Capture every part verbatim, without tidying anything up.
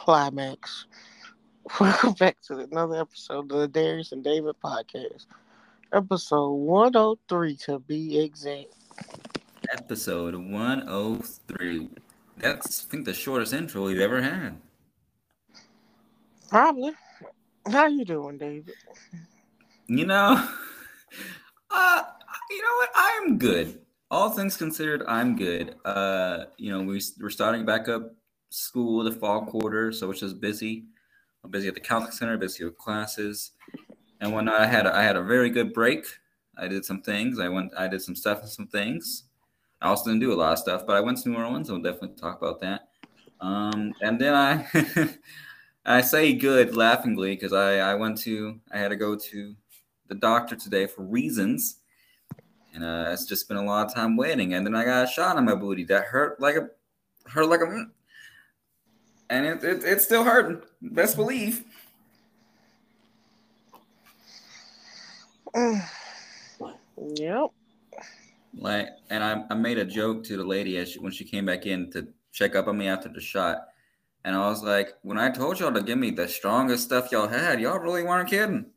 climax. Welcome back to another episode of the Darius and David podcast. Episode one oh three to be exact. Episode one oh three. That's, I think, the shortest intro we've ever had. Probably. How you doing, David? You know, uh, you know what? I'm good. All things considered, I'm good. Uh, you know, we, we're starting back up school, the fall quarter, so it's just busy. I'm busy at the Catholic Center, busy with classes and whatnot. I had a, I had a very good break. I did some things. I went. I did some stuff and some things. I also didn't do a lot of stuff, but I went to New Orleans. I'll definitely talk about that. Um, and then I, I say good laughingly because I, I went to, I had to go to the doctor today for reasons, and uh, it's just been a lot of time waiting. And then I got a shot on my booty that hurt like a, hurt like a, and it, it it's still hurting. Best believe. Yep. Like, and I, I made a joke to the lady as she, when she came back in to check up on me after the shot. And I was like, when I told y'all to give me the strongest stuff y'all had, y'all really weren't kidding.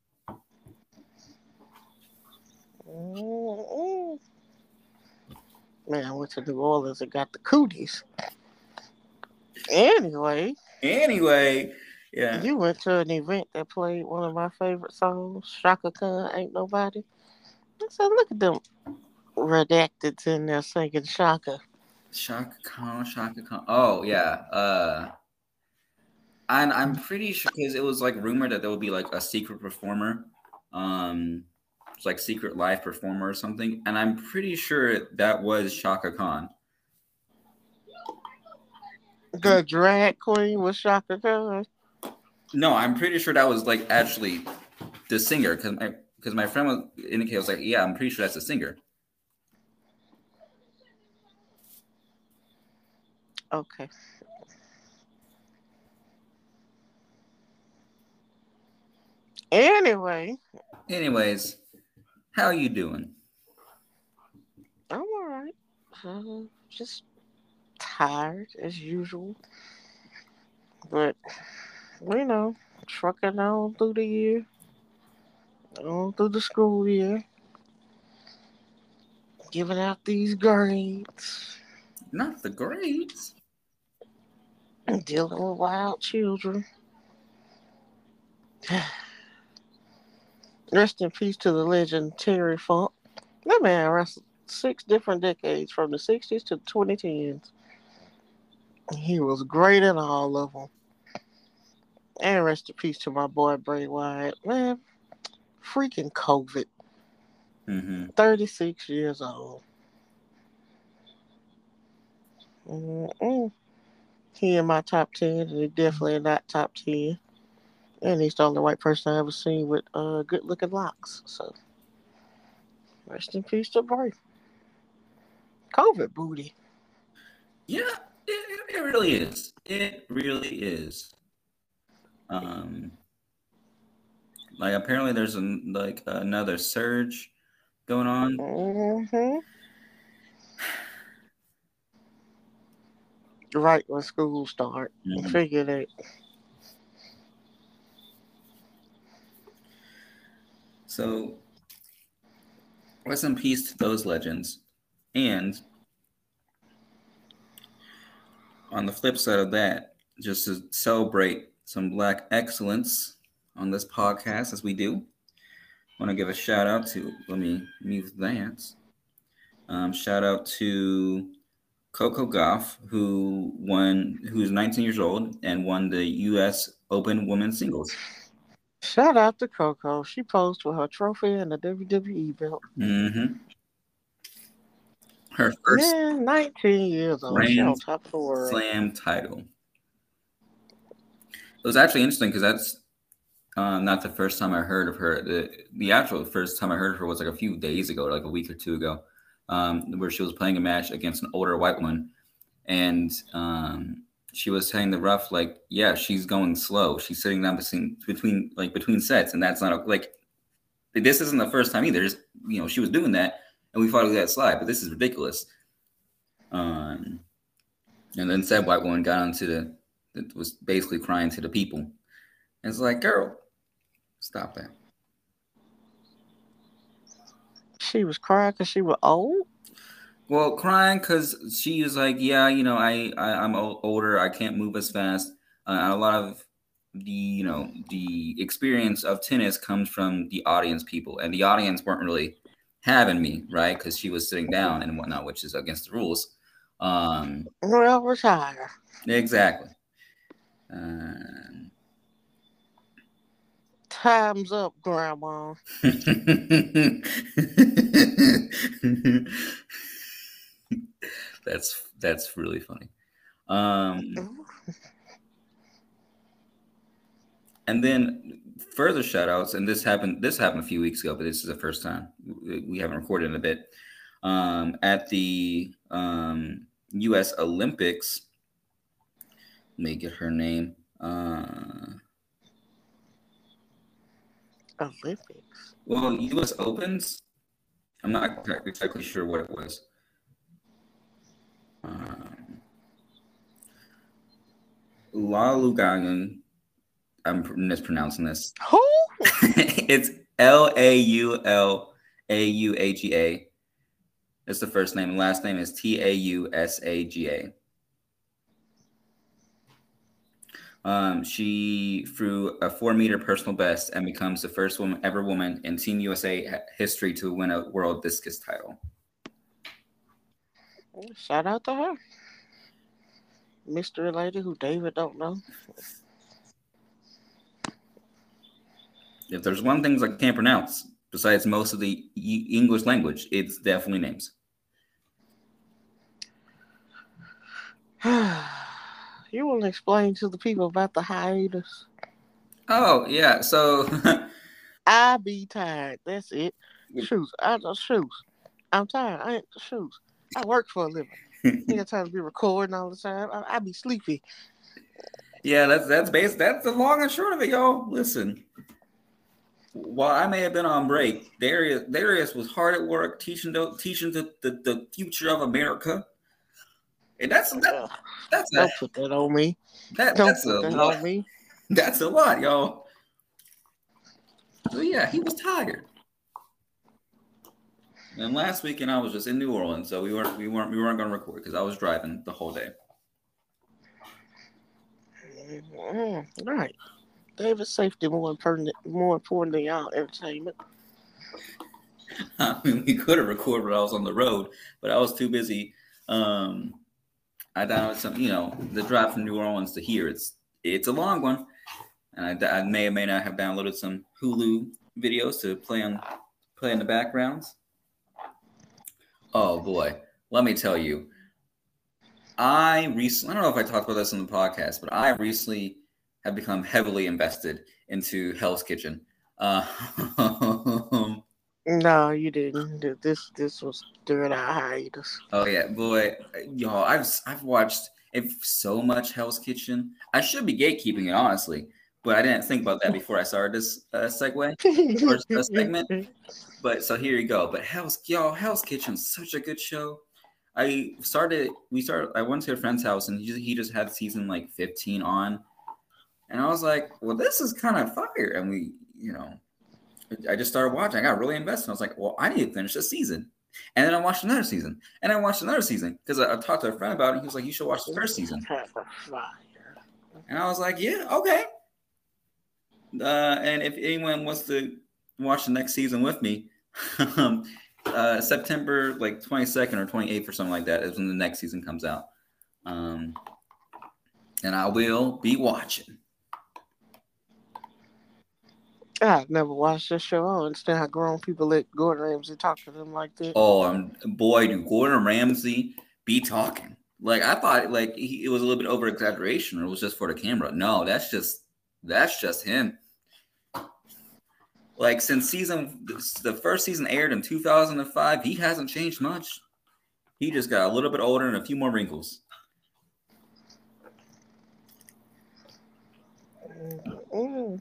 Mm-mm. Man, I went to New Orleans and got the cooties. Anyway. Anyway, yeah. You went to an event that played one of my favorite songs, Shaka Khan, Ain't Nobody. I said, look at them redacted in there singing Shaka. Shaka Khan, Shaka Khan. Oh, yeah. Uh, and I'm pretty sure because it was like rumored that there would be like a secret performer, um, it's like secret live performer or something. And I'm pretty sure that was Shaka Khan. The drag queen was Shaka Khan. No, I'm pretty sure that was like actually the singer because my because my friend was indicated was like, yeah, I'm pretty sure that's the singer. Okay. Anyway. Anyways, how you doing? I'm alright. Uh, just tired as usual. But, you know, trucking on through the year. On through the school year. Giving out these grades. Not the grades. Dealing with wild children. Rest in peace to the legend Terry Funk. That man wrestled six different decades from the sixties to the twenty tens. He was great in all of them. And rest in peace to my boy Bray Wyatt. Man, freaking COVID. Mm-hmm. thirty-six years old. Mm-mm. He in my top ten, and he definitely not top ten. And he's the only white person I ever seen with uh, good looking locks. So, rest in peace to Bray. COVID booty. Yeah, it, it really is. It really is. Um, like apparently there's an like another surge going on. Mm-hmm. Right when school start. Mm-hmm. Figure that. So, rest in peace to those legends. And on the flip side of that, just to celebrate some Black excellence on this podcast as we do, I want to give a shout out to, let me mute that. Um, shout out to Coco Gauff, who won, who's nineteen years old and won the U S Open Women's Singles. Shout out to Coco. She posed with her trophy and the W W E belt. Mm-hmm. Her first yeah, nineteen years old. She on top of the world. Slam title. It was actually interesting because that's um, not the first time I heard of her. The the actual first time I heard of her was like a few days ago, like a week or two ago, um, where she was playing a match against an older white woman, and um, she was saying the ref like, yeah, she's going slow. She's sitting down between between like between sets, and that's not a, like this isn't the first time either. Just, you know, she was doing that, and we thought it was that slide, but this is ridiculous. Um, and then said white woman got onto the that was basically crying to the people. And it's like, girl, stop that. She was crying because she was old? Well, crying because she was like, yeah, you know, I, I I'm older. I can't move as fast. Uh, a lot of the you know the experience of tennis comes from the audience people, and the audience weren't really having me, right? Because she was sitting down and whatnot, which is against the rules. Um, well, retire. Exactly. Um, Time's up, Grandma. that's that's really funny. Um, and then further shout outs, and this happened this happened a few weeks ago, but this is the first time we haven't recorded in a bit. Um, at the um, U S Olympics, let me get her name. Uh, Olympics. Well, U S Opens. I'm not exactly sure what it was. Um, La Lugagan. I'm mispronouncing this. Who? It's L A U L A U A G A. That's the first name. The last name is T A U S A G A. Um, she threw a four-meter personal best and becomes the first woman ever woman in Team U S A history to win a world discus title. Shout out to her. Mystery lady who David don't know. If there's one thing I can't pronounce, besides most of the English language, it's definitely names. You want to explain to the people about the hiatus? Oh, yeah. So I be tired. That's it. Shoes. I just shoes. I'm tired. I ain't shoes. I work for a living. You got time to be recording all the time. I, I be sleepy. Yeah, that's that's base. That's the long and short of it, y'all. Listen. While I may have been on break, Darius Darius was hard at work teaching the teaching the, the, the future of America. And that's that, that's don't a, put that on me. That, don't that's put a that lot. on me. That's a lot, y'all. So yeah, he was tired. And last weekend I was just in New Orleans, so we weren't we weren't we weren't gonna record because I was driving the whole day. Mm-hmm. Right. David's safety more important more important than y'all entertainment. I mean, we could have recorded when I was on the road, but I was too busy. Um, I downloaded some, you know, the drive from New Orleans to here. It's it's a long one, and I, I may or may not have downloaded some Hulu videos to play on play in the backgrounds. Oh boy, let me tell you, I recently I don't know if I talked about this on the podcast, but I recently have become heavily invested into Hell's Kitchen. Uh, No, you didn't. This this was during our hiatus. Oh yeah, boy, y'all, I've I've watched it so much Hell's Kitchen. I should be gatekeeping it honestly, but I didn't think about that before I started this uh, segue or uh, segment. But so here you go. But Hell's y'all, Hell's Kitchen is such a good show. I started. We started. I went to a friend's house and he just, he just had season like fifteen on, and I was like, well, this is kind of fire. And we, you know. I just started watching. I got really invested. I was like, well, I need to finish this season. And then I watched another season. And I watched another season because I, I talked to a friend about it. And he was like, you should watch the first season. And I was like, yeah, okay. Uh, and if anyone wants to watch the next season with me, um, uh, September like twenty-second or twenty-eighth or something like that is when the next season comes out. Um, and I will be watching. I never watched this show. I don't understand how grown people let Gordon Ramsay talk to them like that. Oh, um, boy, do Gordon Ramsay be talking. Like, I thought like he, it was a little bit over exaggeration or it was just for the camera. No, that's just that's just him. Like, since season the first season aired in two thousand five, he hasn't changed much. He just got a little bit older and a few more wrinkles. Mm-hmm.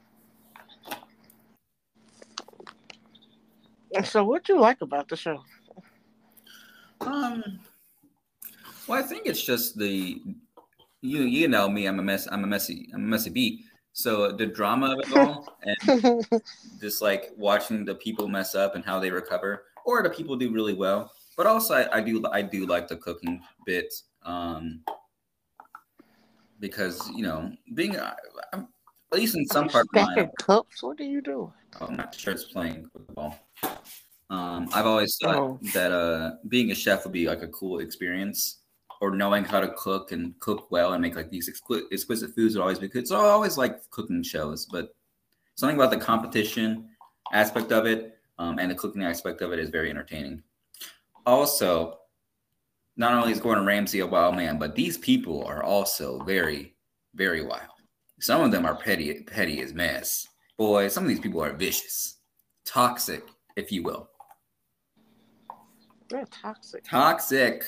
So, what you like about the show? Um, well, I think it's just the you you know me, I'm a mess. I'm a messy. I'm a messy bee. So the drama of it all, and just like watching the people mess up and how they recover, or the people do really well. But also, I, I do I do like the cooking bit, um, because you know, being uh, I'm, at least in Are some you part of mine, stacking cups? What are you doing? I'm not sure it's playing football. Um, I've always thought Oh, that uh, being a chef would be like a cool experience, or knowing how to cook and cook well and make like these exquisite, exquisite foods would always be good. So I always like cooking shows, but something about the competition aspect of it, um, and the cooking aspect of it is very entertaining. Also, not only is Gordon Ramsay a wild man, but these people are also very, very wild. Some of them are petty, petty as mess. Boy, some of these people are vicious, toxic, if you will. they're toxic. Toxic.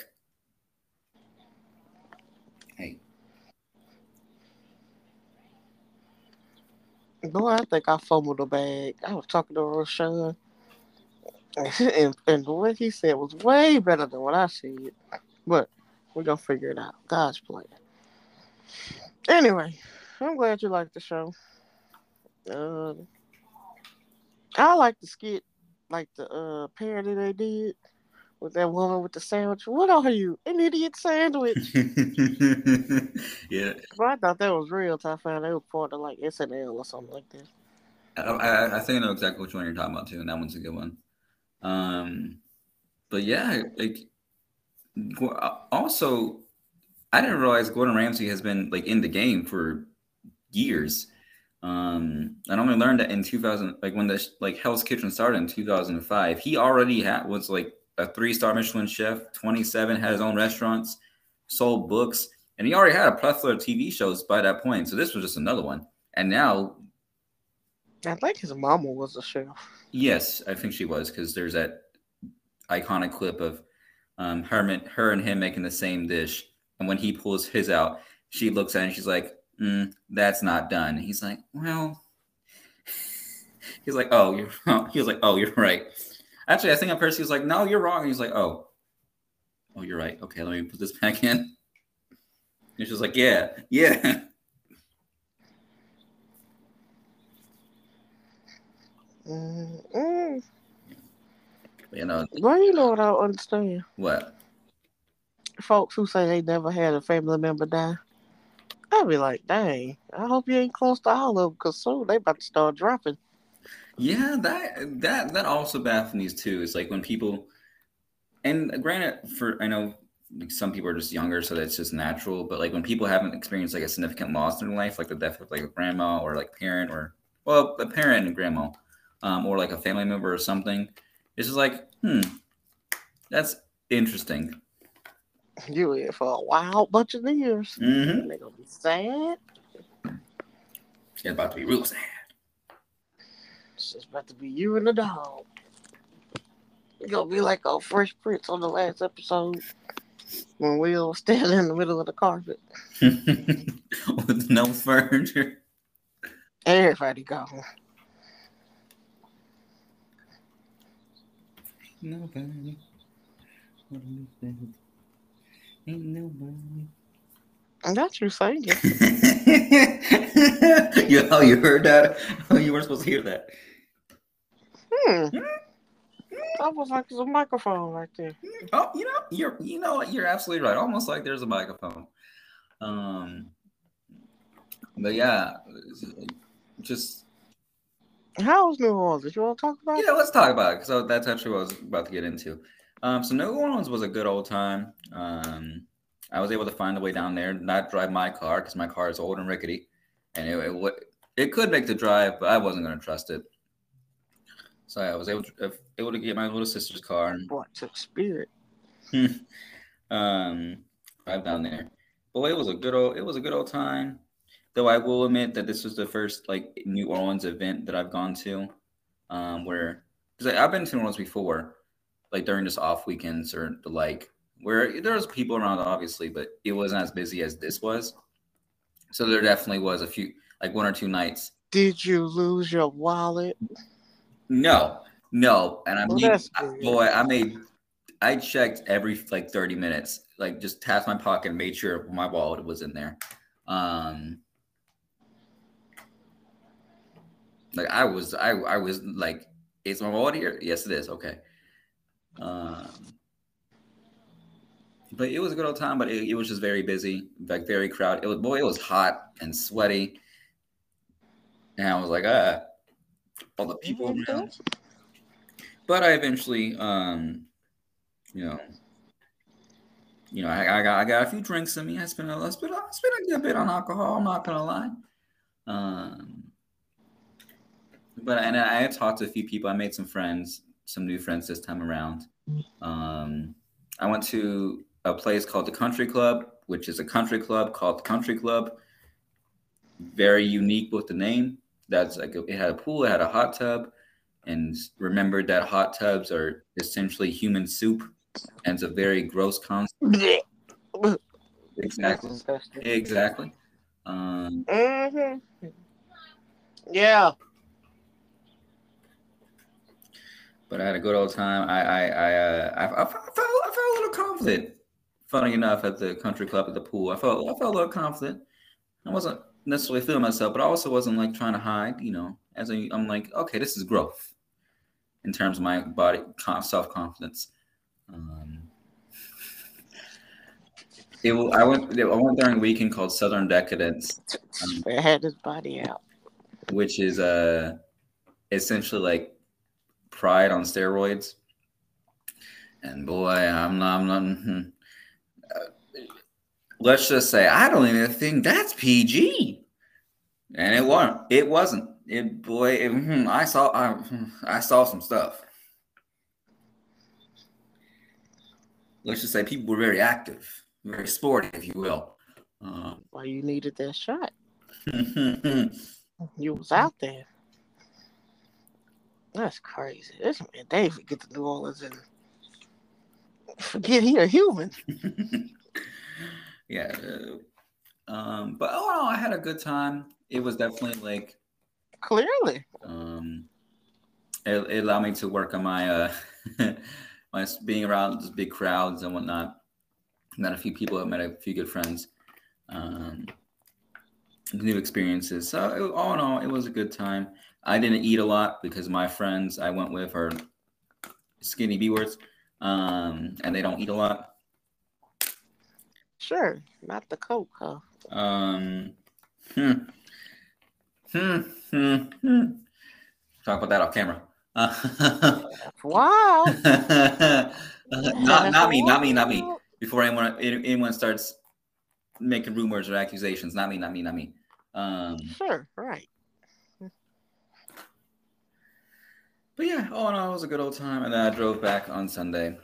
Hey. Boy, I think I fumbled the bag. I was talking to Rashawn, and, and what he said was way better than what I said. But we're going to figure it out. God's plan. Anyway, I'm glad you liked the show. Uh, I like the skit, like the uh, parody they did with that woman with the sandwich. What are you, an idiot sandwich? Yeah. But I thought that was real till I found they were part of like S N L or something like that. I, I, I think I know exactly which one you're talking about too, and that one's a good one. Um, but yeah, like also, I didn't realize Gordon Ramsay has been like in the game for years. Um, I only learned that in two thousand, like when the like Hell's Kitchen started in two thousand five, he already had was like a three star Michelin chef, twenty-seven, had his own restaurants, sold books, and he already had a plethora of T V shows by that point. So this was just another one. And now, I think his mama was a chef. yes, I think she was, because there's that iconic clip of um, her, her and him making the same dish, and when he pulls his out, she looks at it and she's like, mm, "That's not done." He's like, "Well." He's like, "Oh, you're." He was like, "Oh, you're right." Actually, I think at first he was like, "No, you're wrong." And he's like, "Oh, oh, you're right. Okay, let me put this back in." And she's like, "Yeah, yeah." Mm-mm. You know Well, you know what I don't understand? what? Folks who say they never had a family member die. I'd be like, dang, I hope you ain't close to all of them because soon they about to start dropping. Yeah, that that that also baffles me too. It's like when people, and granted, for I know like some people are just younger, so that's just natural. But like when people haven't experienced like a significant loss in their life, like the death of like a grandma or like parent or well, a parent and grandma, um, or like a family member or something, it's just like, hmm, that's interesting. You in for a wild bunch of years. Mm-hmm. And they gonna be sad. It's about to be real sad. It's just about to be you and the dog. It's gonna be like a Fresh Prince on the last episode when Will was standing in the middle of the carpet. With no furniture. Everybody gone. Nobody. Ain't nobody. And that's you singing. you, oh, you heard that? Oh, you weren't supposed to hear that. Hmm. That was like there's a microphone right there. Oh, you know, you're you know what? You're absolutely right. Almost like there's a microphone. Um, but yeah, just How was New Orleans? You want to talk about yeah. it? Let's talk about it. So that's actually what I was about to get into. Um, so New Orleans was a good old time. Um, I was able to find a way down there, not drive my car because my car is old and rickety, and it it, it could make the drive, but I wasn't going to trust it. So I was able to able to get my little sister's car and What took spirit? um, drive down there. Boy, it was a good old it was a good old time. Though I will admit that this was the first like New Orleans event that I've gone to, um, where because I've been to New Orleans before, like during just off weekends or the like, where there was people around obviously, but it wasn't as busy as this was. So there definitely was a few like one or two nights. Did you lose your wallet? No, no, and I Well, made that's good. boy, I made I checked every like thirty minutes like just tapped my pocket and made sure my wallet was in there. Um, like I was, I, I was like, is my wallet here? Yes, it is. Okay. Um, but it was a good old time, but it, it was just very busy, like very crowded. It was, boy, it was hot and sweaty. And I was like, ah, all the people around. But I eventually, um, you know, you know, I, I got I got a few drinks in me. I spent a, I spent, I spent a good bit on alcohol. I'm not gonna lie. Um, but and I had talked to a few people. I made some friends, some new friends this time around. Um, I went to a place called the Country Club, which is a country club called the Country Club. Very unique with the name. That's like it had a pool, it had a hot tub, and remembered that hot tubs are essentially human soup, and it's a very gross concept. Exactly. Exactly. Um, mm-hmm. Yeah. But I had a good old time. I I I, uh, I, I, felt, I felt a little confident. Funny enough, at the country club at the pool, I felt I felt a little confident. I wasn't necessarily feeling myself, but I also wasn't like trying to hide. You know, as a, I'm like, okay, this is growth in terms of my body self confidence. Um, it, I went I went during a weekend called Southern Decadence. Um, it had his body out, which is uh essentially like Pride on steroids. And boy, I'm not. I'm not uh, let's just say I don't even think that's P G, and it wasn't. It wasn't. It boy, it, hmm, I saw. I, I saw some stuff. Let's just say people were very active, very sporty, if you will. Um, well, you needed that shot. You was out there. That's crazy. This man David get to New Orleans and forget he a human. Yeah. Uh, um, but oh no, I had a good time. It was definitely like clearly. Um, it, it allowed me to work on my uh, my being around just big crowds and whatnot. Met a few people. I met a few good friends. Um, new experiences. So it, all in all, it was a good time. I didn't eat a lot because my friends I went with are skinny B-words, um, and they don't eat a lot. Sure, not the Coke, huh? Um, hmm. Hmm, hmm, hmm. Talk about that off camera. Uh, wow. not, not me, not me, not me. Before anyone, anyone starts making rumors or accusations, not me, not me, not me. Um, sure, right. But yeah, all in all, it was a good old time. And then I drove back on Sunday.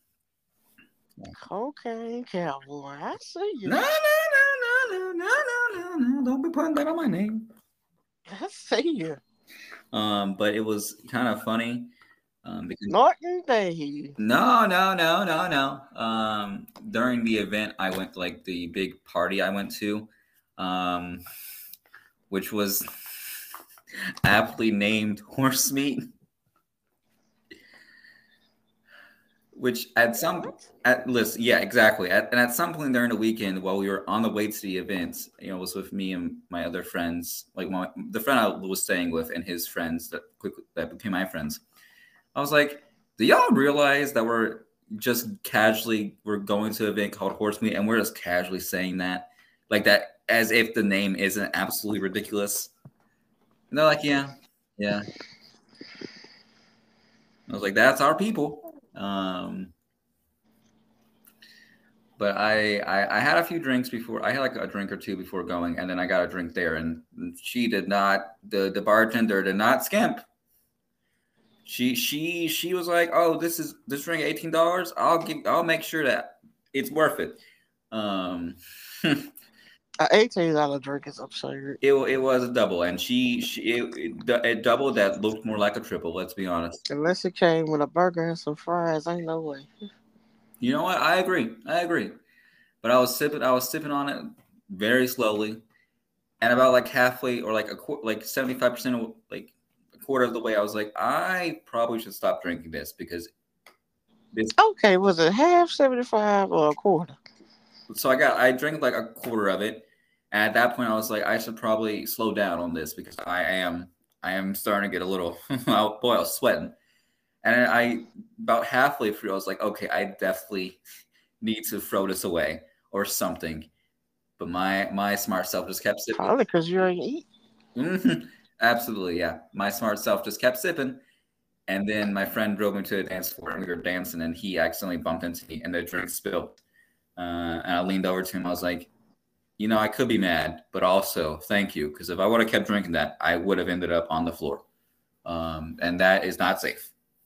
Okay, cowboy, I see you. No, no, no, no, no, no, no, no, don't be putting that on my name. I see you. Um, but it was kind of funny. Um, because Norton Day. No, no, no, no, no. Um, during the event, I went to like the big party I went to, um, which was aptly named Horse Meat. Which at some at listen, yeah, exactly. At, and at some point during the weekend, while we were on the way to the event, you know, it was with me and my other friends, like my, the friend I was staying with and his friends that quickly that became my friends. I was like, do y'all realize that we're just casually we're going to an event called Horse Meat and we're just casually saying that, like that, as if the name isn't absolutely ridiculous? And they're like, yeah, yeah. I was like, that's our people. Um, but I, I I had a few drinks before. I had like a drink or two before going, and then I got a drink there, and she did not. the The bartender did not skimp. She she she was like, "Oh, this is this drink eighteen dollars. I'll give. I'll make sure that it's worth it." Um, an eighteen dollar drink is absurd. It it was a double, and she she it, it doubled that looked more like a triple. Let's be honest. Unless it came with a burger and some fries, ain't no way. You know what? I agree. I agree. But I was sipping. I was sipping on it very slowly, and about like halfway or like a quarter, like seventy five percent of like a quarter of the way, I was like, I probably should stop drinking this because This, Okay, was it half seventy-five or a quarter? so I got I drank like a quarter of it, and at that point I was like, I should probably slow down on this because I am I am starting to get a little oh boy, I was sweating. And I about halfway through, I was like, okay, I definitely need to throw this away or something. But my my smart self just kept sipping. Probably because you ain't eat. Mhm. Absolutely, yeah. My smart self just kept sipping. And then my friend drove me to a dance floor and we were dancing and he accidentally bumped into me and the drink spilled. Uh, and I leaned over to him. I was like, you know, I could be mad, but also thank you. Because if I would have kept drinking that, I would have ended up on the floor. Um, and that is not safe.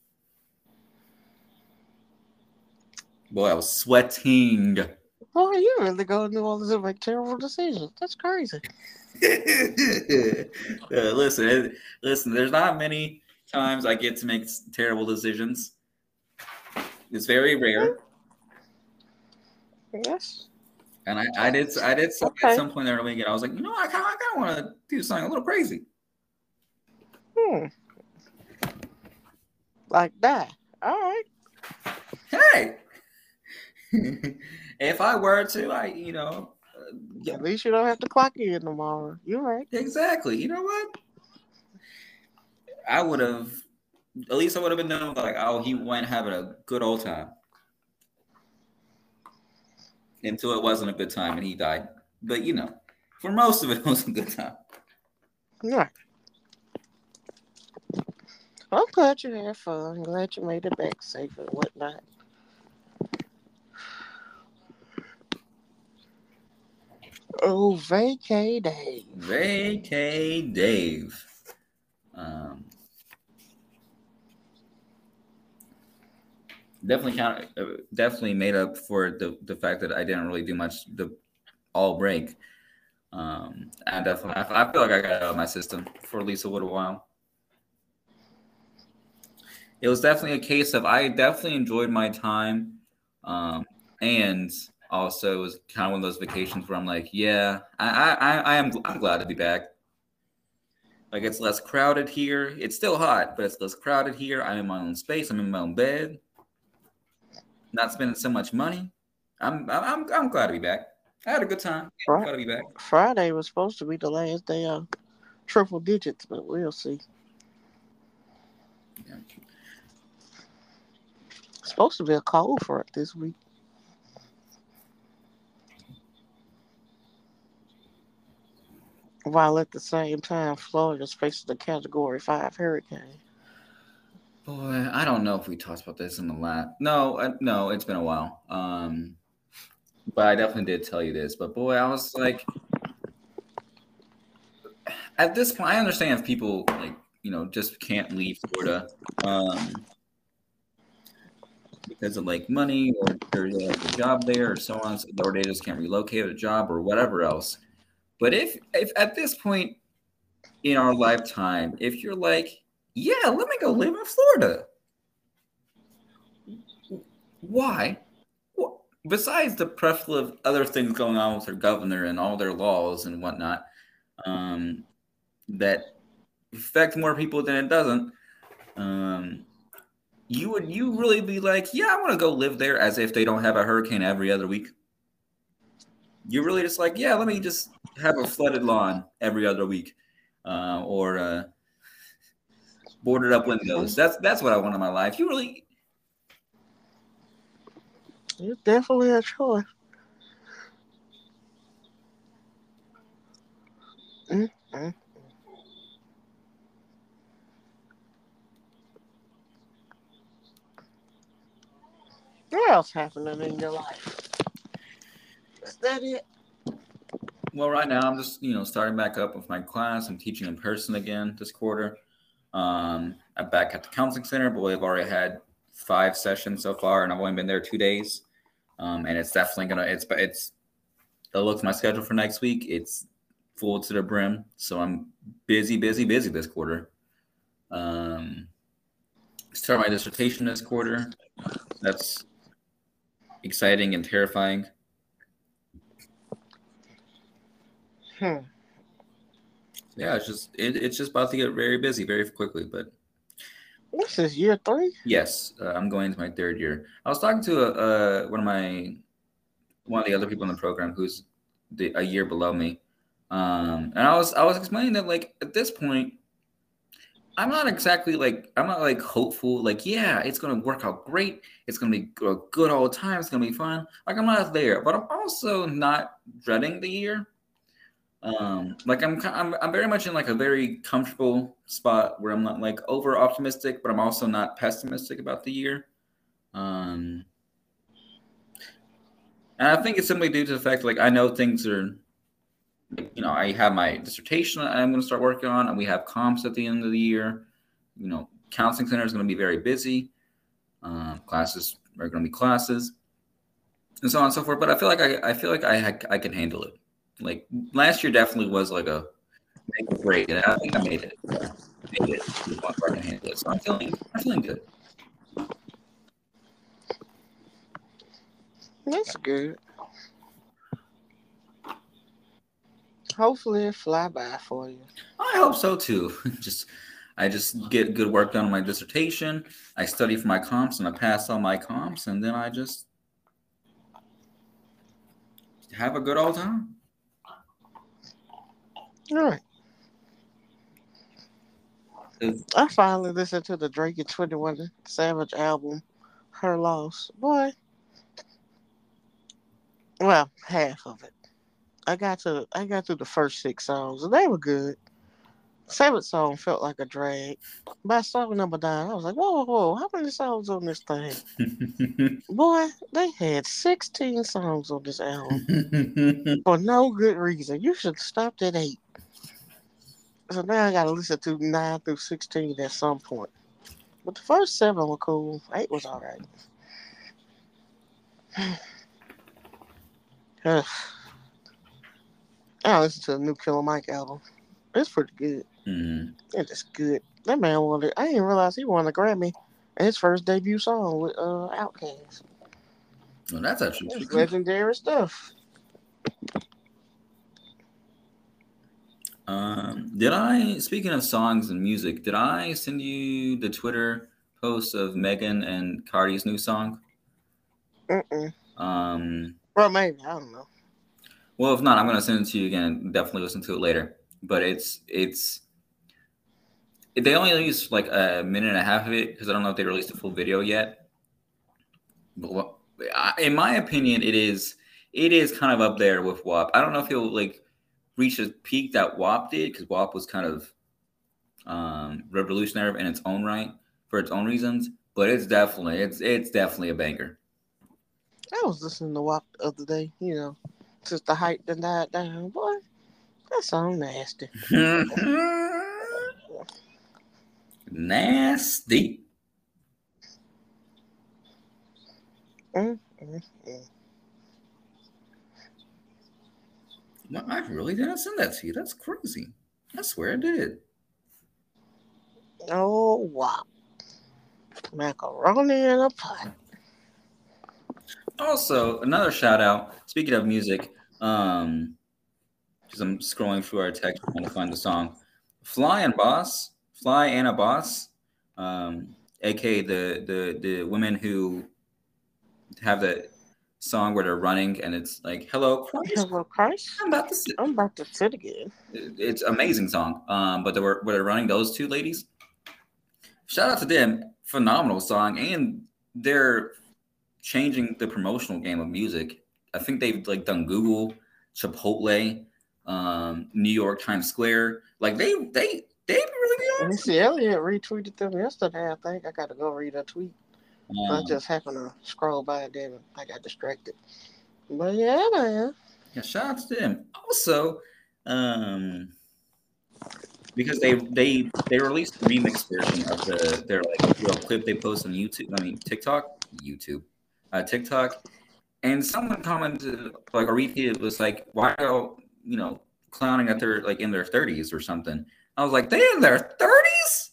Boy, I was sweating. Boy, you really go to New Orleans and make terrible decisions. That's crazy. uh, listen, listen. There's not many times I get to make terrible decisions. It's very rare. Yes. And I, I did, I did some, at Okay. some point there in the weekend. I was like, you know, I kind of, I kind of want to do something a little crazy. Hmm. Like that. All right. Hey, if I were to, I, you know, uh, yeah, At least you don't have to clock in tomorrow. You're right. exactly. You know what? I would have, at least I would have been known like, oh, he went having a good old time until it wasn't a good time and he died. But you know, for most of it, it was a good time. You're right. I'm glad you had fun. I'm glad you made it back safe and whatnot. Oh, vacay day. Vacay Dave. Um, definitely count, uh, definitely made up for the, the fact that I didn't really do much the all break. Um, I definitely I, I feel like I got it out of my system for at least a little while. It was definitely a case of I definitely enjoyed my time, um, and also it was kind of one of those vacations where I'm like, yeah, I I, I am I'm glad to be back. Like it's less crowded here. It's still hot, but it's less crowded here. I'm in my own space. I'm in my own bed. Not spending so much money. I'm I'm I'm glad to be back. I had a good time. Yeah, Fri- glad to be back. Friday was supposed to be the last day of triple digits, but we'll see. Yeah. It's supposed to be a cold front this week. While at the same time, Florida's facing a Category five hurricane. Boy, I don't know if we talked about this in the last. No, uh, no, it's been a while. Um, but I definitely did tell you this. But boy, I was like, at this point, I understand if people like you know just can't leave Florida um, because of like money or there's like a job there or so on, or they just can't relocate a job or whatever else. But if if at this point in our lifetime, if you're like, yeah, let me go live in Florida, why? Well, besides the plethora of other things going on with their governor and all their laws and whatnot, um, that affect more people than it doesn't, um, you would you really be like, yeah, I want to go live there as if they don't have a hurricane every other week? You're really just like, yeah, let me just have a flooded lawn every other week, uh, or uh, boarded up windows. That's that's what I want in my life. You really It's definitely a choice. Mm-hmm. What else happening in your life? Is that it? well, right now I'm just you know starting back up with my class. I'm teaching in person again this quarter. Um, I'm back at the counseling center, but we've already had five sessions so far, and I've only been there two days. Um, and it's definitely gonna it's it's I looked at my schedule for next week. It's full to the brim, so I'm busy, busy, busy this quarter. Um, start my dissertation this quarter. That's exciting and terrifying. Hmm. Yeah, it's just it, it's just about to get very busy very quickly. But This is year three? Yes, uh, I'm going into my third year. I was talking to a, uh, one of my one of the other people in the program who's the, a year below me, um, and I was I was explaining that like at this point, I'm not exactly like I'm not like hopeful. Like yeah, it's gonna work out great. It's gonna be a good all the time. It's gonna be fun. Like I'm not there, but I'm also not dreading the year. Um, like I'm, I'm, I'm very much in like a very comfortable spot where I'm not like over optimistic, but I'm also not pessimistic about the year. Um, and I think it's simply due to the fact like I know things are, like, you know, I have my dissertation I'm going to start working on, and we have comps at the end of the year. You know, counseling center is going to be very busy. Um, classes are going to be classes, and so on and so forth. But I feel like I, I feel like I, I can handle it. Like last year definitely was like a make or break, and I think I made it. Uh, made it to the point where I can handle it. So I'm feeling, I'm feeling good. That's good. Hopefully it fly by for you. I hope so too. just, I just get good work done on my dissertation. I study for my comps, and I pass all my comps, and then I just have a good old time. All right. I finally listened to the Drake and twenty-one Savage album, Her Loss. Boy. Well, half of it. I got to I got through the first six songs and they were good. Seventh song felt like a drag. By song number nine, I was like, whoa, whoa, whoa, how many songs on this thing? Boy, they had sixteen songs on this album for no good reason. You should have stopped at eight. So now I gotta listen to nine through sixteen at some point. But the first seven were cool. Eight was alright. I listened to the new Killer Mike album. It's pretty good. Mm-hmm. It's just good. That man wanted. I didn't realize he won a Grammy. His first debut song with uh Outkast. Well, that's actually That's legendary stuff. Um, did I? Speaking of songs and music, did I send you the Twitter post of Megan and Cardi's new song? Mm-mm. Um, well, maybe I don't know. Well, if not, I'm going to send it to you again. Definitely listen to it later. But it's it's they only released like a minute and a half of it because I don't know if they released a full video yet. But what, in my opinion, it is it is kind of up there with W A P. I don't know if he'll like reach a peak that W A P did because W A P was kind of um, revolutionary in its own right for its own reasons. But it's definitely it's it's definitely a banger. I was listening to W A P the other day. You know, since the hype done died down, boy, that song nasty. Nasty. Mm, mm, mm. No, I really didn't send that to you. That's crazy. I swear I did. Oh, wow. Macaroni in a pot. Also, another shout out. Speaking of music, um, because I'm scrolling through our text trying to find the song. Fly and Boss, Fly and a Boss, um, aka the the the women who have the song where they're running and it's like "Hello Christ." Hello Christ. I'm about to sit. I'm about to sit again. It's an amazing song. Um, but they were where they're running those two ladies. Shout out to them, phenomenal song, and they're changing the promotional game of music. I think they've like done Google, Chipotle, um, New York Times Square. Like they they they really are. Missy Elliott retweeted them yesterday. I think I got to go read a tweet. Um, I just happened to scroll by and then I got distracted. But yeah, man. Yeah, shout out to them. Also, um, because they they they released a remix version of the their like little clip they post on YouTube. I mean TikTok, YouTube, uh, TikTok, and someone commented like or retweeted was like, "Why are you know clowning that they're like in their thirties or something?" I was like, "They in their thirties?"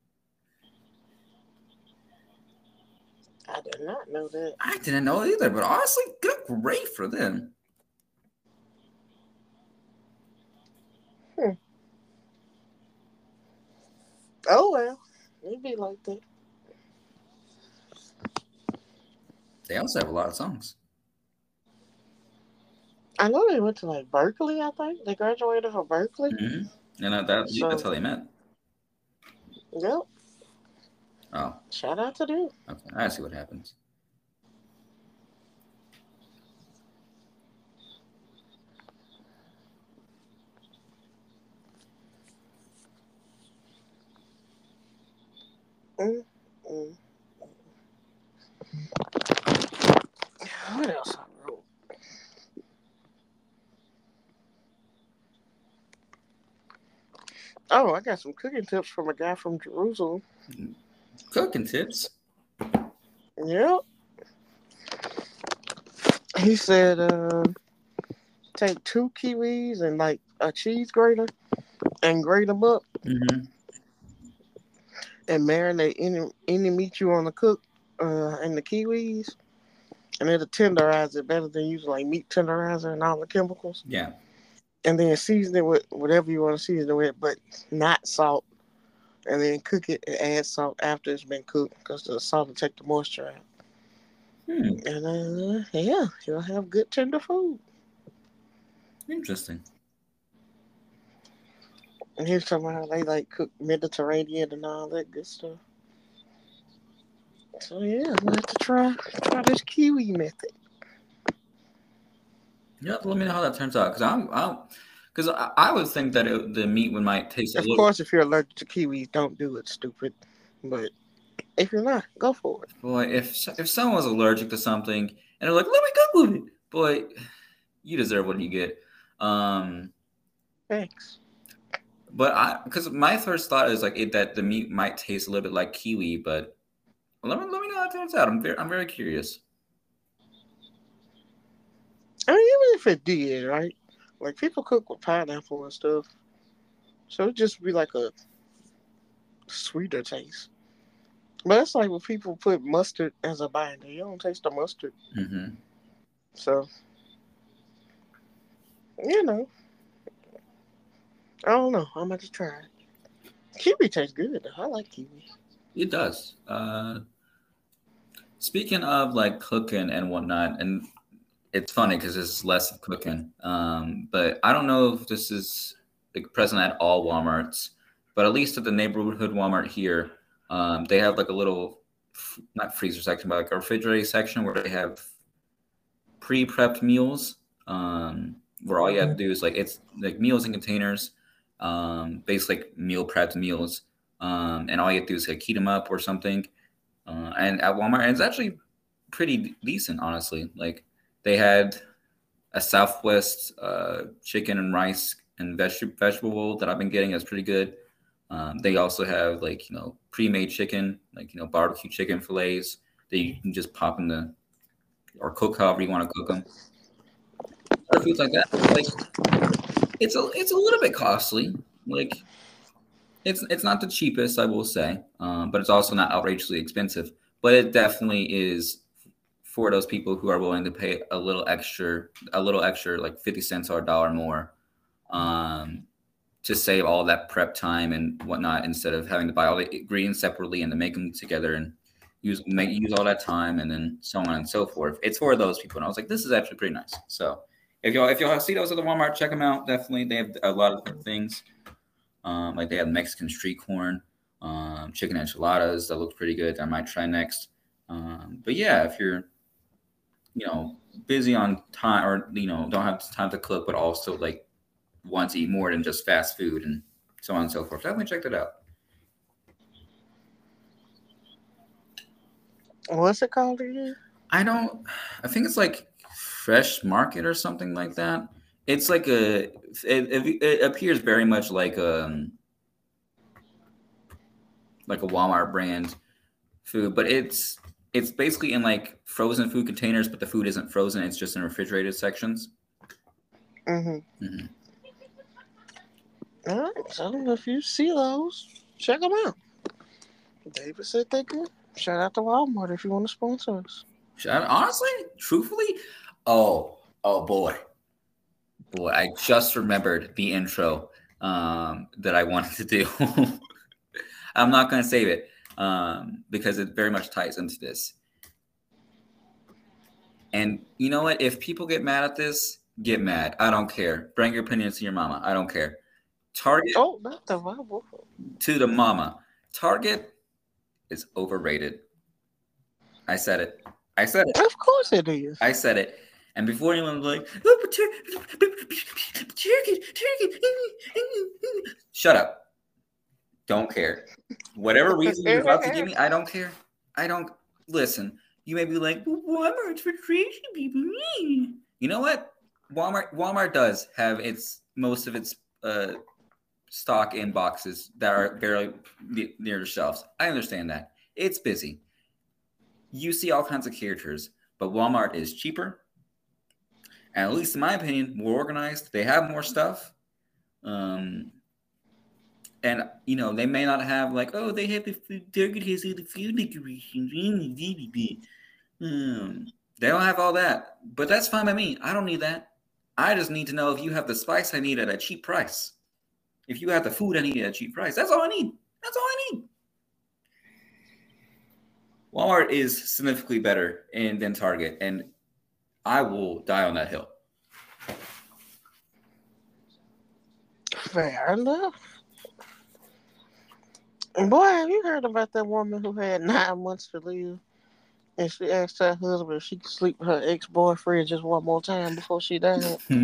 I did not know that. I didn't know either, but honestly, good, great for them. Hmm. Oh well, It be like that. They also have a lot of songs. I know they went to like Berkeley. I think they graduated from Berkeley. Mm-hmm. And that, that that's how So, they met. yep. Oh, Shout out to them. okay. I see what happens. Mm, mm. What else I wrote? Oh, I got some cooking tips from a guy from Jerusalem. Cooking tips. Yep. He said, uh, take two kiwis and like a cheese grater and grate them up Mm-hmm. and marinate any any meat you want to cook uh, in the kiwis, and it'll tenderize it better than using like meat tenderizer and all the chemicals. Yeah. And then season it with whatever you want to season it with, but not salt. And then cook it and add salt after it's been cooked because the salt will take the moisture out. Hmm. And uh, yeah, you'll have good tender food. Interesting. And here's talking about how they like cook Mediterranean and all that good stuff. So yeah, I'm gonna have to try try this kiwi method. Yeah, let me know how that turns out because I'm, I'm, because I, I would think that it, the meat would might taste a Of little. course, if you're allergic to kiwis, don't do it, stupid. But if you're not, go for it. Boy, if if someone's allergic to something and they're like, "Let me cook with it," boy, you deserve what you get. Um, Thanks. but I, because my first thought is like it, that the meat might taste a little bit like kiwi, but let me let me know how it turns out. I'm very I'm very curious. I mean, even if it did, right? Like people cook with pineapple and stuff, so it just be like a sweeter taste. But it's like when people put mustard as a binder, you don't taste the mustard. Mm-hmm. So you know, I don't know. I'm about to try it. Kiwi tastes good. Though. I like kiwi. It does. Uh, speaking of like cooking and whatnot, and it's funny because it's less of cooking. Um, but I don't know if this is like present at all Walmarts, but at least at the neighborhood Walmart here, um, they have like a little, not freezer section, but like a refrigerator section where they have pre-prepped meals. Um, where all you have to do is like it's like meals in containers, um, basically like meal prepped meals, um, and all you have to do is like heat them up or something. Uh, and at Walmart, and it's actually pretty decent, honestly. Like they had a Southwest uh, chicken and rice and veg- vegetable bowl that I've been getting. That's pretty good. Um, they also have like you know pre-made chicken, like you know barbecue chicken fillets that you can just pop in the or cook however you want to cook them. Other foods like that, like it's a it's a little bit costly. Like it's it's not the cheapest, I will say, um, but it's also not outrageously expensive. But it definitely is for those people who are willing to pay a little extra, a little extra, like fifty cents or a dollar more, um, to save all that prep time and whatnot, instead of having to buy all the ingredients separately and to make them together and use make use all that time and then so on and so forth. It's for those people, and I was like, this is actually pretty nice. So if y'all if y'all see those at the Walmart, check them out. Definitely, they have a lot of different things. Um, like they have Mexican street corn, um, chicken enchiladas that looks pretty good. I might try next. Um, but yeah, if you're you know, busy on time or, you know, don't have time to cook, but also like want to eat more than just fast food and so on and so forth. Definitely check that out. What's it called again? I don't, I think it's like Fresh Market or something like that. It's like a, it, it, it appears very much like a, like a Walmart brand food, but it's, it's basically in like frozen food containers, but the food isn't frozen. It's just in refrigerated sections. Mm-hmm. Mm-hmm. All right. So if you see those, check them out. David said they good. Shout out to Walmart if you want to sponsor us. Shout, honestly, truthfully, oh, oh boy, boy, I just remembered the intro um, that I wanted to do. I'm not going to save it. um, because it very much ties into this. And you know what? If people get mad at this, get mad. I don't care. Bring your opinions to your mama. I don't care. Target Oh, not the Bible. to the mama. Target is overrated. I said it. I said it. Of course it is. I said it. And before anyone was like, oh, but Target, Target, shut up. Don't care. Whatever reason you're about to give me, I don't care. I don't listen. You may be like, Walmart's for crazy people. You know what? Walmart Walmart does have its most of its uh, stock in boxes that are very near the shelves. I understand that. It's busy. You see all kinds of characters, but Walmart is cheaper. And at least in my opinion, more organized. They have more stuff. Um, and, you know, they may not have like, oh, they have the food, Target has the food decorations. Um, they don't have all that. But that's fine by me. I don't need that. I just need to know if you have the spice I need at a cheap price. If you have the food I need at a cheap price. That's all I need. That's all I need. Walmart is significantly better in, than Target, and I will die on that hill. Fair enough. Boy, have you heard about that woman who had nine months to live? And she asked her husband if she could sleep with her ex-boyfriend just one more time before she died.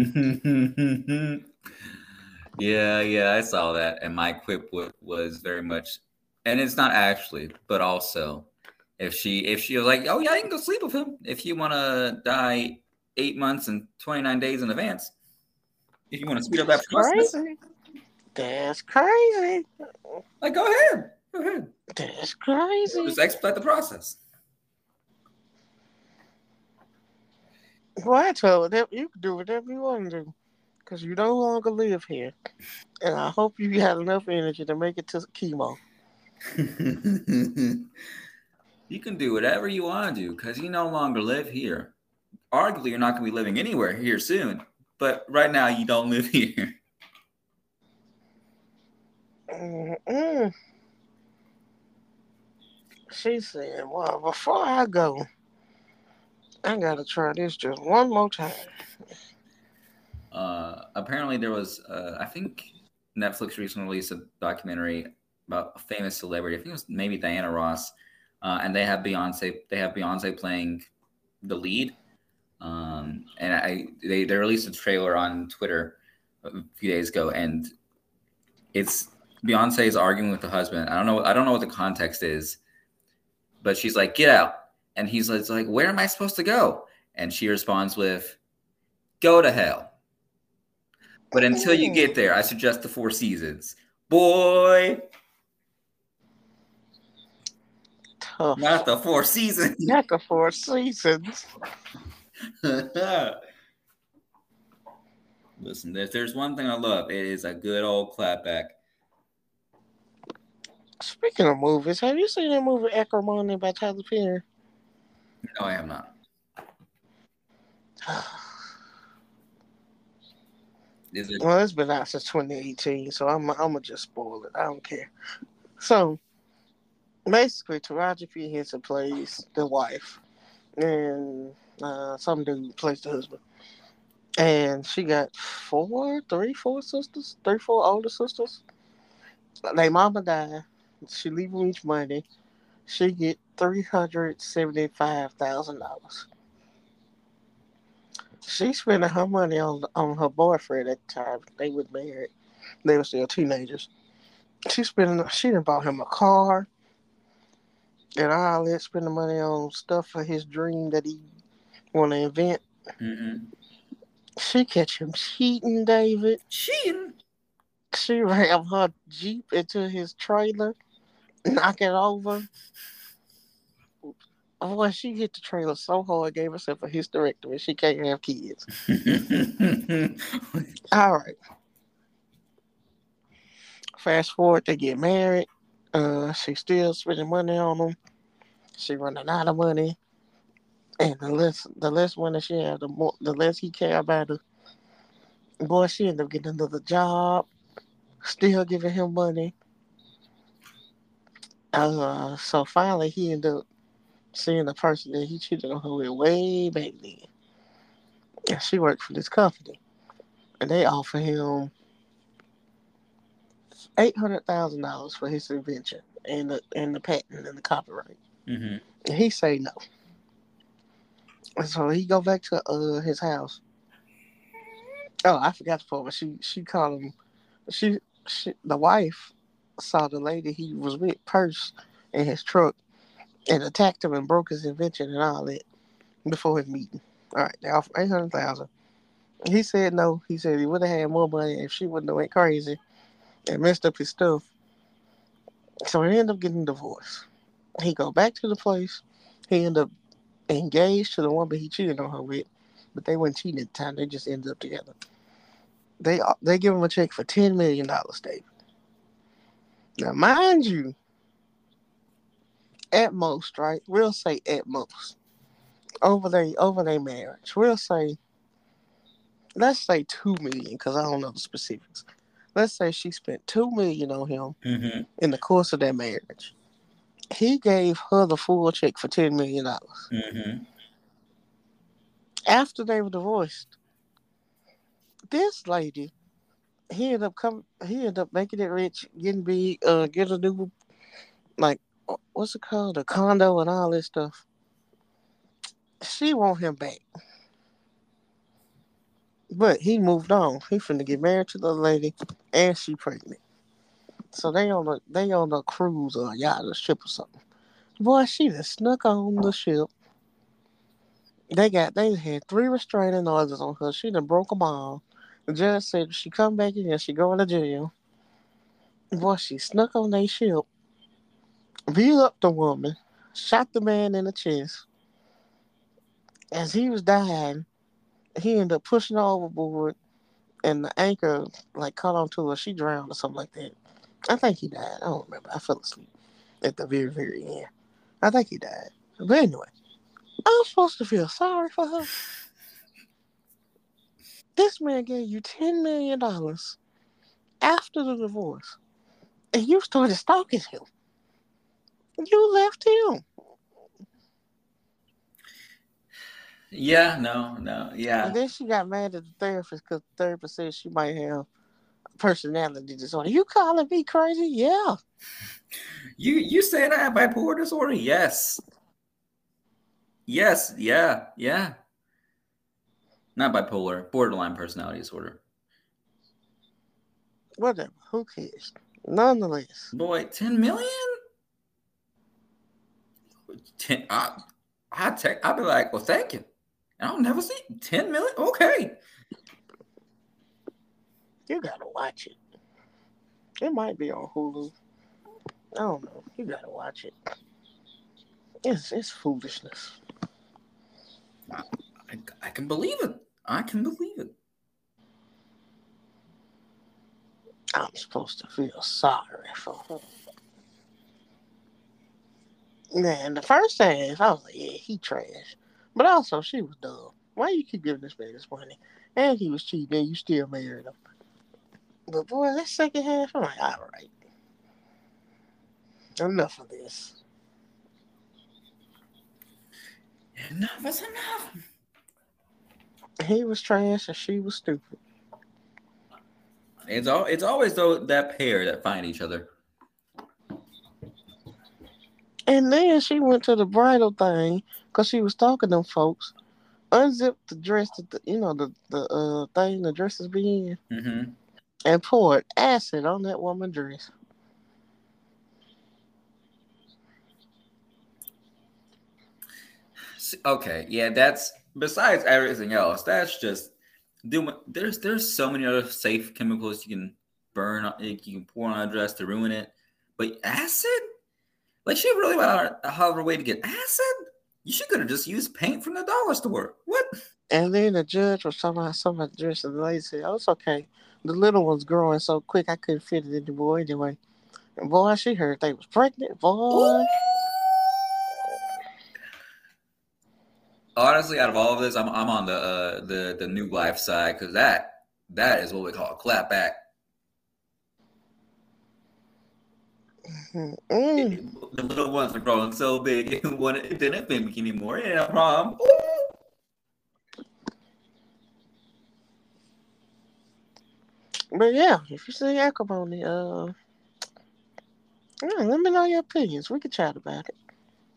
yeah, yeah, I saw that. And my quip was very much, and it's not actually, but also, if she if she was like, oh yeah, I can go sleep with him. If you want to die eight months and twenty-nine days in advance, if you want to speed up that process. Crazy. That's crazy. Like, go ahead. Go ahead. That's crazy. Just expedite the process. Well, I told her you can do whatever you want to do because you no longer live here. And I hope you had enough energy to make it to chemo. You can do whatever you want to do because you no longer live here. Arguably, you're not going to be living anywhere here soon. But right now, you don't live here. Mm-mm. She said, well, before I go, I got to try this just one more time. Uh, apparently, there was, uh, I think Netflix recently released a documentary about a famous celebrity. I think it was maybe Diana Ross. Uh, and they have Beyonce. They have Beyonce playing the lead. Um, and I they, they released a trailer on Twitter a few days ago, and it's Beyonce is arguing with the husband. I don't know. I don't know what the context is, but she's like, "Get out," and he's like, "Where am I supposed to go?" And she responds with, "Go to hell." But until you get there, I suggest the Four Seasons, boy. Tough. Not the Four Seasons. Not the Four Seasons. Listen, if there's one thing I love, it is a good old clapback. Speaking of movies, have you seen that movie Acrimony by Tyler Perry? No, I have not. Is it? Well, it's been out since twenty eighteen, so I'm, I'm going to just spoil it. I don't care. So, basically, Taraji P. Henson plays the wife, and uh, some dude plays the husband. And she got four, three, four sisters, three, four older sisters. Their mama died. She leave them each money. She get three hundred seventy-five thousand dollars. She spending her money on on her boyfriend at the time. They were married. They were still teenagers. She spending. She done bought him a car and all that. Spending money on stuff for his dream that he want to invent. Mm-hmm. She catch him cheating, David. Cheating? She ram her Jeep into his trailer, knock it over. Oh, she hit the trailer so hard, gave herself a hysterectomy. She can't have kids. All right. Fast forward, they get married. Uh, she's still spending money on them. She running out of money. And the less the less money she had, the more the less he care about her. Boy, she ended up getting another job, still giving him money. Uh, so finally, he ended up seeing the person that he cheated on her with way back then. And she worked for this company. And they offered him eight hundred thousand dollars for his invention and the and the patent and the copyright. Mm-hmm. And he say no. And so he go back to uh his house. Oh, I forgot the part, but she she called him. She, she the wife saw the lady he was with purse in his truck and attacked him and broke his invention and all that before his meeting. All right, they offered eight hundred thousand. He said no. He said he would have had more money if she wouldn't have went crazy and messed up his stuff. So he ended up getting divorced. He go back to the place. He ended up engaged to the woman he cheated on her with, but they weren't cheating at the time. They just ended up together. They they give him a check for ten million dollars, David. Now, mind you, at most, right? We'll say at most over they over their marriage. We'll say, let's say two million, because I don't know the specifics. Let's say she spent two million on him Mm-hmm. in the course of their marriage. He gave her the full check for ten million dollars. Mm-hmm. After they were divorced, this lady, he ended up come, he ended up making it rich, getting big, uh, get a new like what's it called, a condo and all this stuff. She want him back, but he moved on. He finna get married to the lady, and she pregnant. So they on a they on a cruise or a yacht or ship or something. Boy, she just snuck on the ship. They got they had three restraining orders on her. She done broke them all. The judge said if she come back in here, she going to jail. Boy, she snuck on their ship, beat up the woman, shot the man in the chest. As he was dying, he ended up pushing her overboard, and the anchor like caught onto her. She drowned or something like that. I think he died. I don't remember. I fell asleep at the very, very end. I think he died. But anyway, I'm supposed to feel sorry for her. This man gave you ten million dollars after the divorce, and you started stalking him. You left him. Yeah, no, no, And yeah. then she got mad at the therapist because the therapist said she might have personality disorder. You calling me crazy? Yeah. You you saying I have bipolar disorder? Yes. Yes, yeah, yeah. Not bipolar, borderline personality disorder. Whatever. Who cares? Nonetheless. Boy, ten million? ten, I, I take, I'd be like, well, thank you. I'll never see ten million. Okay. You gotta watch it. It might be on Hulu. I don't know. You gotta watch it. It's it's foolishness. I, I, I can believe it. I can believe it. I'm supposed to feel sorry for her. Man, the first time I was like, yeah, he trash. But also, she was dumb. Why you keep giving this man this money? And he was cheating, and you still married him. But boy, that second half, I'm like, all right. Enough of this. Enough is enough. He was trash, and she was stupid. It's all. It's always though that pair that find each other. And then she went to the bridal thing because she was talking to them folks. Unzipped the dress, that the, you know, the the uh thing the dresses be in, Mm-hmm. and poured acid on that woman's dress. Okay, yeah, that's besides everything else. That's just doing. There's there's so many other safe chemicals you can burn. You can pour on a dress to ruin it, but acid. Like she really went out of her way to get acid. She could have just used paint from the dollar store. What? And then the judge was talking about some of the dress, and the lady said, "Oh, it's okay. The little one's growing so quick, I couldn't fit it anymore anyway." And boy, she heard they was pregnant. Ooh. Boy, Honestly, out of all of this, I'm I'm on the uh, the the new life side because that that is what we call a clap back. Mm. It, the little ones are growing so big, it didn't fit me anymore. It ain't a problem. But yeah, if you see acrimony, uh, yeah, let me know your opinions. We can chat about it.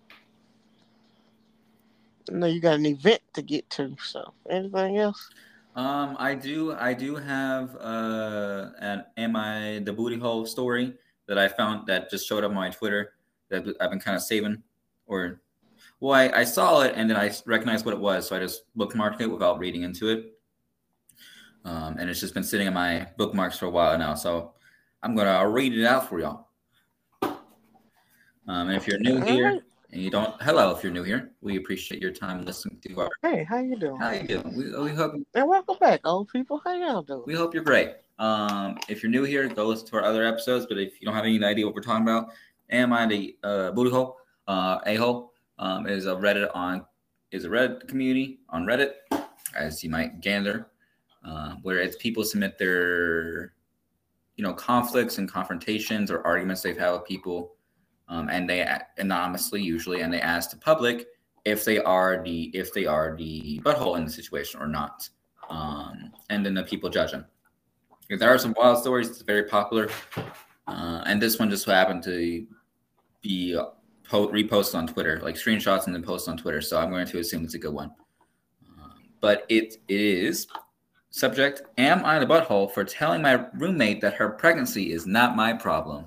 I know you got an event to get to, so anything else? Um, I do, I do have uh, an "Am I the Booty Hole" story that I found that just showed up on my Twitter that I've been kind of saving, or well, I, I saw it and then I recognized what it was, so I just bookmarked it without reading into it. Um, and it's just been sitting in my bookmarks for a while now, so I'm gonna read it out for y'all. Um, and if you're new All here right. and you don't, hello, if you're new here, we appreciate your time listening to our. Hey, how you doing? How you doing? We, we hope And welcome back, old people. How y'all doing? we hope you're great. Um, if you're new here, go listen to our other episodes. But if you don't have any idea what we're talking about, am I the uh, booty hole? Uh, a hole um, is a Reddit on is a Reddit community on Reddit, as you might gander, uh, where it's people submit their you know conflicts and confrontations or arguments they've had with people, um, and they anonymously usually, and they ask the public if they are the if they are the butthole in the situation or not, um, and then the people judge them. If there are some wild stories, it's very popular, uh, and this one just happened to be uh, po- reposted on Twitter, like screenshots and then posted on Twitter. So I'm going to assume it's a good one. Uh, but it, it is subject: Am I the butthole for telling my roommate that her pregnancy is not my problem?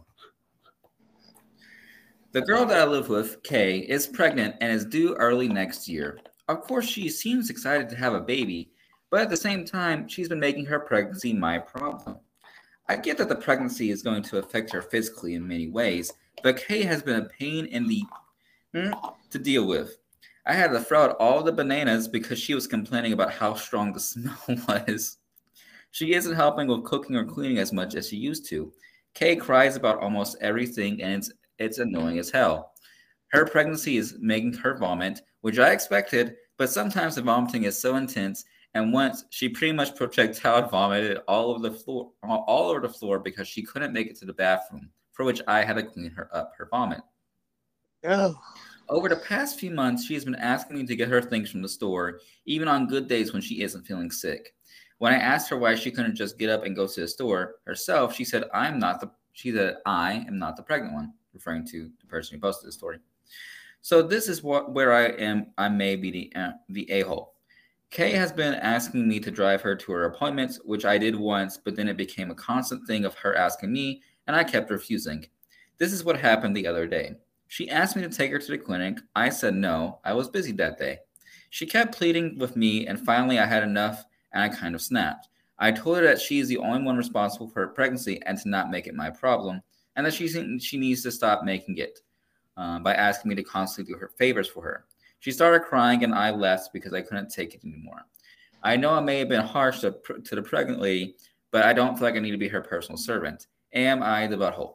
The girl that I live with, Kay, is pregnant and is due early next year. Of course, she seems excited to have a baby, but at the same time, she's been making her pregnancy my problem. I get that the pregnancy is going to affect her physically in many ways, but Kay has been a pain in the hmm, to deal with. I had to throw out all the bananas because she was complaining about how strong the smell was. She isn't helping with cooking or cleaning as much as she used to. Kay cries about almost everything, and it's it's annoying as hell. Her pregnancy is making her vomit, which I expected, but sometimes the vomiting is so intense. And once she pretty much projectile vomited all over the floor, all over the floor because she couldn't make it to the bathroom, for which I had to clean her up her vomit. Oh. Over the past few months, she has been asking me to get her things from the store, even on good days when she isn't feeling sick. When I asked her why she couldn't just get up and go to the store herself, she said, "I'm not the." She said, "I am not the pregnant one," referring to the person who posted the story. So this is what where I am. I may be the uh, the a hole. Kay has been asking me to drive her to her appointments, which I did once, but then it became a constant thing of her asking me, and I kept refusing. This is what happened the other day. She asked me to take her to the clinic. I said no, I was busy that day. She kept pleading with me, and finally I had enough, and I kind of snapped. I told her that she is the only one responsible for her pregnancy and to not make it my problem, and that she, she needs to stop making it uh, by asking me to constantly do her favors for her. She started crying, and I left because I couldn't take it anymore. I know I may have been harsh to, to the pregnant lady, but I don't feel like I need to be her personal servant. Am I the butthole?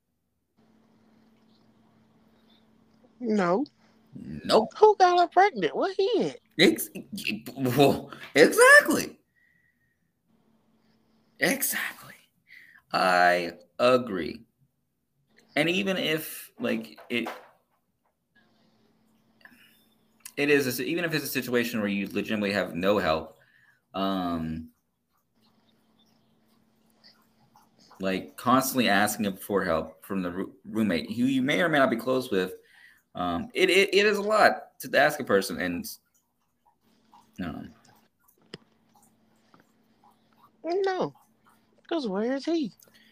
No. Nope. Who got her pregnant? What he at? Ex- exactly. Exactly. I agree. And even if like it it is a, even if it's a situation where you legitimately have no help, um like constantly asking for help from the roommate who you may or may not be close with, um it it, it is a lot to ask a person. And um, No. Because where is he?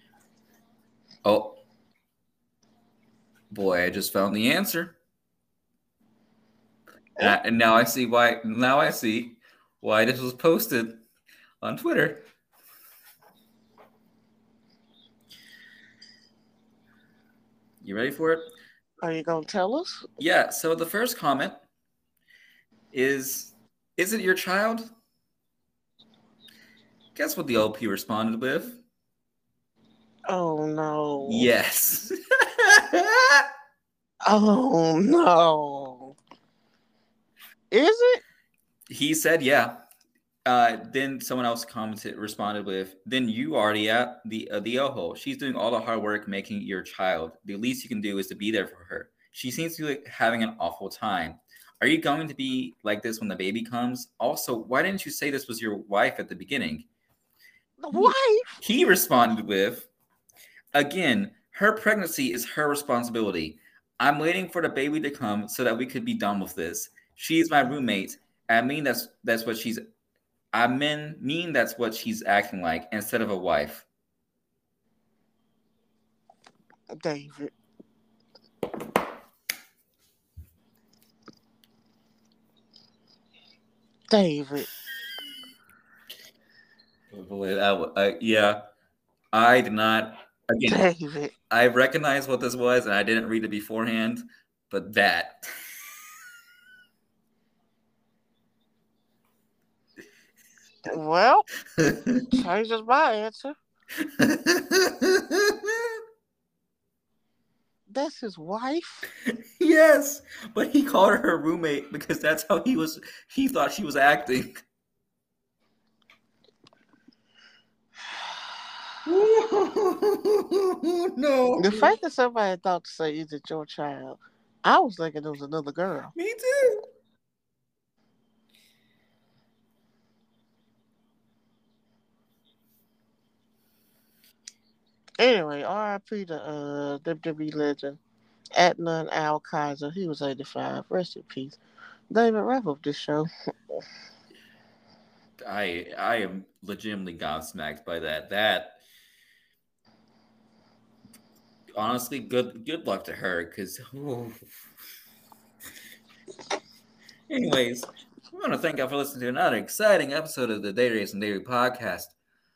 oh boy, I just found the answer. And, I, and now I see why. Now I see why this was posted on Twitter. You ready for it? Are you gonna tell us? Yeah. So the first comment is, "Is it your child?" Guess what the O P responded with? Oh no. Yes. Oh no. Is it? He said, "Yeah." Uh, then someone else commented, responded with, "Then you are the uh, the uh, the a-hole. She's doing all the hard work making your child. The least you can do is to be there for her. She seems to be like, having an awful time. Are you going to be like this when the baby comes? Also, why didn't you say this was your wife at the beginning?" The wife? He responded with, "Again, her pregnancy is her responsibility. I'm waiting for the baby to come so that we could be done with this. She's my roommate. I mean that's that's what she's I mean mean that's what she's acting like instead of a wife." David. David. I, I, yeah, I did not. Again, David. I recognized what this was, and I didn't read it beforehand. But that, well, changes my answer. That's his wife? Yes, but he called her her roommate because that's how he was. He thought she was acting. No. The fact that somebody thought to say, "Is it your child?" I was thinking it was another girl. Me too. Anyway, R I P to uh, W W E legend Adnan Al Kaiser. He was eighty-five. Rest in peace. David, wrap up this show. I I am legitimately gobsmacked by that. That honestly, good good luck to her. Because, anyways, we want to thank you for listening to another exciting episode of the Day Racing Daily Podcast.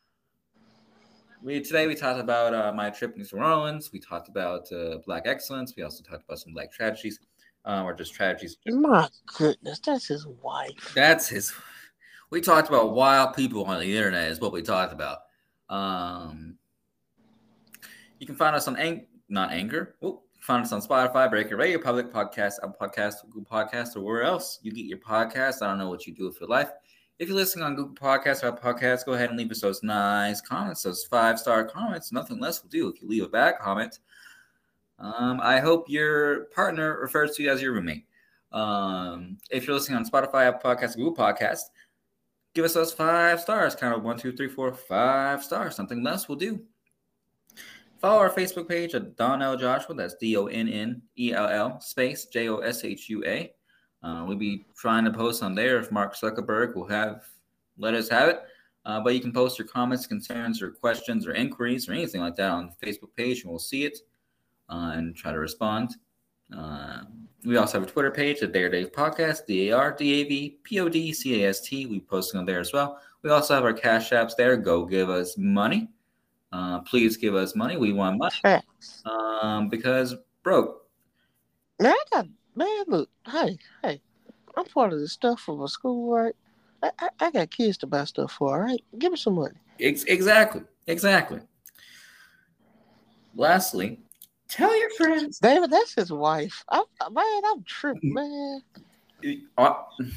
We today we talked about uh, my trip to New Orleans. We talked about uh, Black excellence. We also talked about some Black tragedies, um, or just tragedies. My goodness, that's his wife. That's his. We talked about wild people on the internet. Is what we talked about. Um, you can find us on Ang- not Anchor. Oh, find us on Spotify, Breaker Radio, Public Podcast, Apple Podcast, Google Podcast, or where else you get your podcasts. I don't know what you do with your life. If you're listening on Google Podcasts or Apple Podcasts, go ahead and leave us those nice comments, those five-star comments. Nothing less will do if you leave a bad comment. Um, I hope your partner refers to you as your roommate. Um, if you're listening on Spotify, Apple Podcasts, Google Podcasts, give us those five stars. Kind of one, two, three, four, five stars. Something less will do. Follow our Facebook page at Donnell Joshua. That's D O N N E L L space J O S H U A. Uh, we'll be trying to post on there if Mark Zuckerberg will have let us have it. Uh, but you can post your comments, concerns, or questions, or inquiries, or anything like that on the Facebook page, and we'll see it uh, and try to respond. Uh, we also have a Twitter page, the Dare Dave Podcast, D A R D A V P O D C A S T. We post on there as well. We also have our Cash Apps there. Go give us money. Uh, please give us money. We want money. Um, because broke. Man, I got man. Look, hey, hey, I'm part of this stuff for my school, right? I, I, I got kids to buy stuff for. All right, give me some money. Ex- exactly, exactly. Lastly, tell your friends. David, that's his wife. I, man, I'm tripping, man. Uh,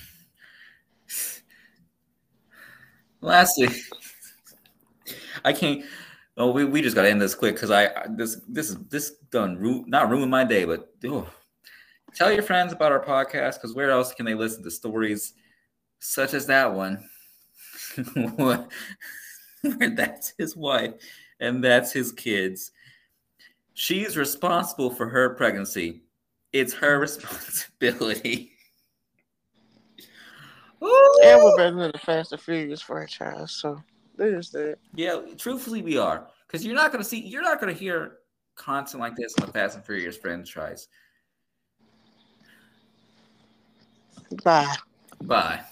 lastly, I can't. Oh, we, we just gotta end this quick because I this this is this done ru- not ruin my day, but oh, tell your friends about our podcast because where else can they listen to stories such as that one? Where that's his wife and that's his kids. She's responsible for her pregnancy. It's her responsibility. And we're better than the Fast and Furious franchise, so there's that. Yeah, truthfully, we are because you're not gonna see, you're not gonna hear content like this in the Fast and Furious franchise. Bye. Bye.